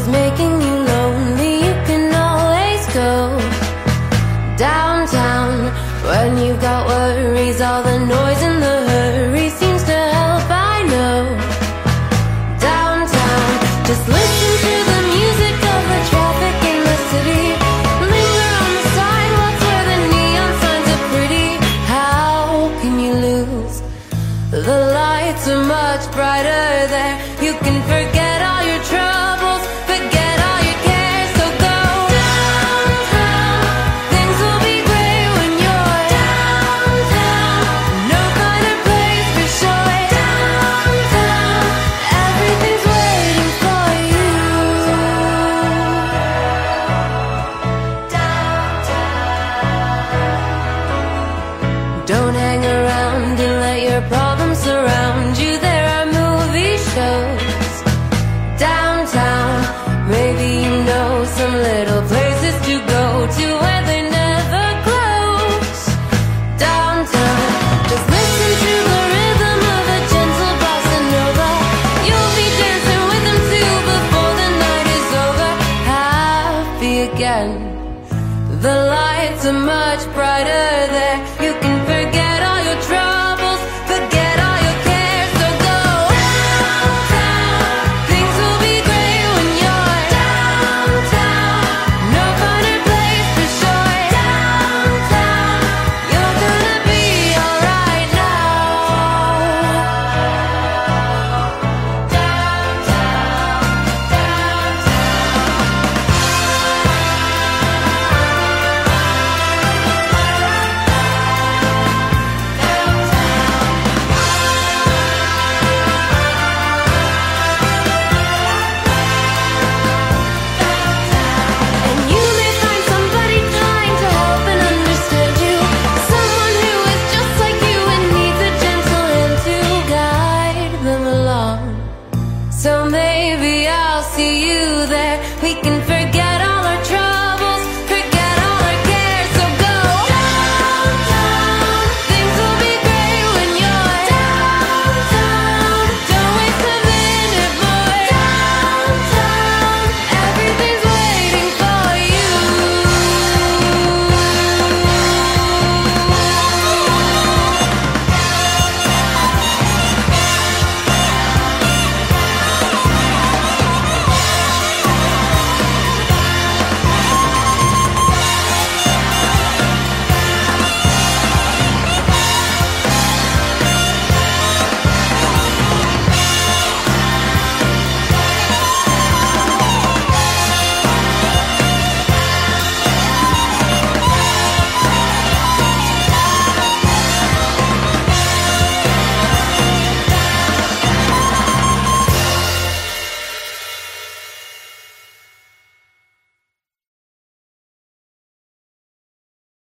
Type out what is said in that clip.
is making you lonely, you can always go downtown. When you've got worries, all the noise and the hurry seems to help, I know. Downtown, just listen to the music of the traffic in the city. Linger on the sidewalks where the neon signs are pretty. How can you lose? The lights are much brighter there. You can forget all your troubles, forget all your cares. So go downtown, things will be great when you're downtown. No better place for sure. Downtown, everything's waiting for you. Downtown. Don't hang around and let your problems surround you. There are movie shows downtown. Maybe you know some little places to go to where they never close. Downtown, just listen to the rhythm of a gentle bossa nova. You'll be dancing with them too before the night is over. Happy again, the lights are much brighter there. You can